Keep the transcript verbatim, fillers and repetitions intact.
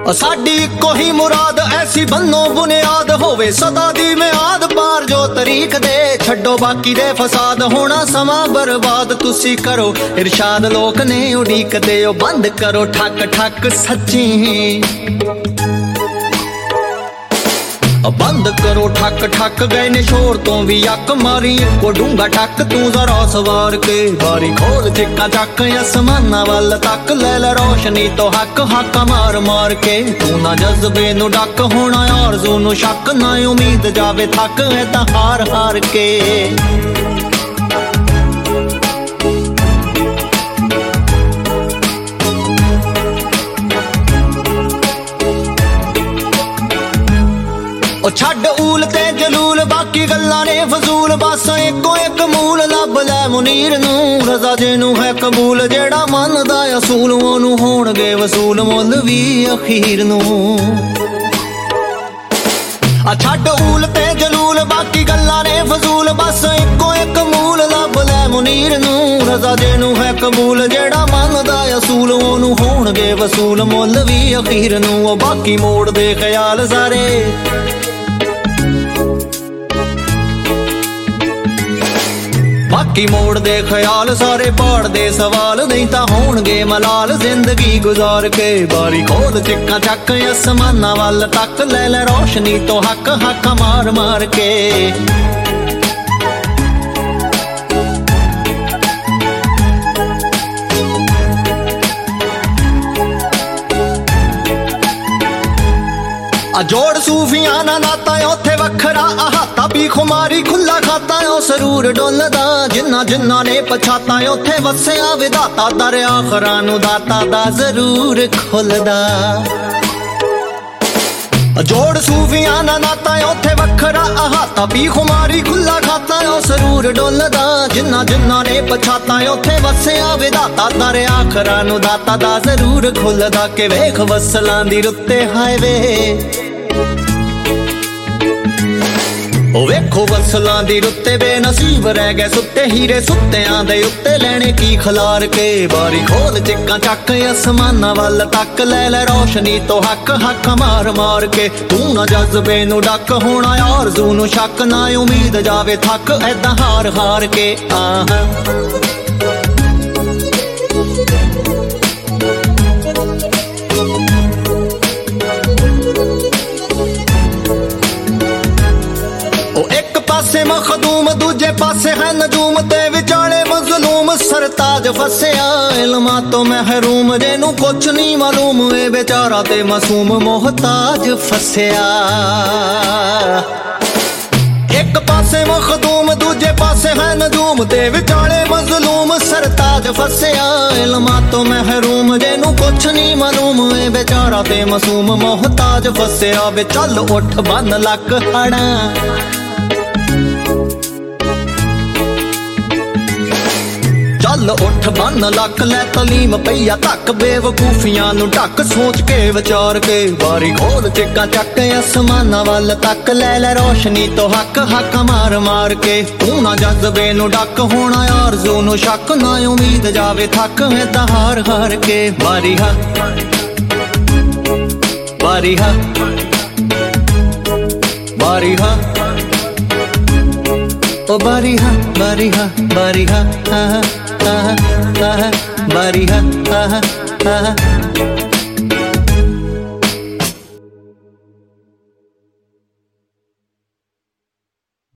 साडी कोई मुराद ऐसी बनो बुनियाद होवे सदा दी मियाद पार जो तरीक दे छड्डो बाकी दे फसाद होना समा बर्बाद तुसी करो इरशाद लोक ने उड़ीक दे ओ बंद करो ठक ठक सच्ची बंद करो ठक ठक गए ने शोर तो भी अक मारी को डूंगा ठक तू जरा सवार के बारी खोल चिक्का चक आसमाना वाल तक ले ले रोशनी तो हक हक मार मार के तू ना जज्बे नु डक होना आरज़ू नु शक ना उम्मीद जावे थक है ता हार हार के छड्ड ऊल ते जलूल बाकी गल्लां ने फजूल बस इको एक मूल लभ लै मुनीर नू रज़ा जिनू है कबूल जेड़ा मनदा असूल ओनू होणगे वसूल मुल भी अखीर नू छड्ड ऊल ते जलूल बाकी गल्लां ने फजूल बस इको एक मूल लभ लै मुनीर नू रज़ा जिनू है कबूल जेड़ा मनदा असूल ओनू होणगे वसूल मुल भी अखीर नू बाकी मोड़ दे ख्याल सारे बाकी मोड़ दे ख्याल सारे पाड़ दे सवाल नहीं ता होणगे मलाल जिंदगी गुजार के बारी खोल चिक्का चक आसमाना वाल तक ले ले रोशनी तो हक हक मार मार के जोड़ सूफियां ना नाता उथे वखरा अहाता भी खुमारी खुला खाता ओ सरूर डोलदा जिन्ना जिन्ना ने पछाता उथे वसया विधाता दर आखरा नु दाता दा जरूर खुलदा जोड़ सूफियां ना नाता उथे वखरा अहाता भी खुमारी खुला खाता ओ सरूर डोलदा जिन्ना जिन्ना ने पछाता उथे वसया विधाता दर आखरा नु दाता दा जरूर खुलदा के वेख वसलां दी रुत्ते हाय वे वेखो वसलां दी रुत्ते बेनसीब रह गए सुत्ते हीरे सुत्तियां दे उत्ते लैने की खलार के बारी खोल चिक्का चक आसमाना वाल तक ले ले रोशनी तो हक हक मार मार के तू ना जज्बे नु डक होना आरज़ू नु शक ना उम्मीद जावे थक ऐदा हार हार के आह मखदूम दूजे पासे है नजूम ते विचाले मजलूम सरताज फसया इल्मा तो महरूम जेनू कुछ नहीं मालूम ए बेचारा ते मासूम मोहताज फसया एक पासे मखदूम दूजे पासे है नजूम ते विचाले मजलूम सरताज फसया इल्मा तो महरूम जेनू कुछ नहीं मालूम ए बेचारा ते मासूम मोहताज फसया वे चल उठ बन लक हड़ा चल उठ बन लक लै तलीम पईया तक बेवकूफियां नु ढक सोच के विचार के बारी खोल चिक्का चक आसमाना वाल तक ले ले रोशनी तो हक हक मार मार के तू ना जज्बे नु डक होना आरज़ू नु शक ना उम्मीद जावे थक है ता हार हार के बारी हा बारी हा बारी हा ओ बारी हा बारी हा बारी हा हा हा हा बारी हा हा हा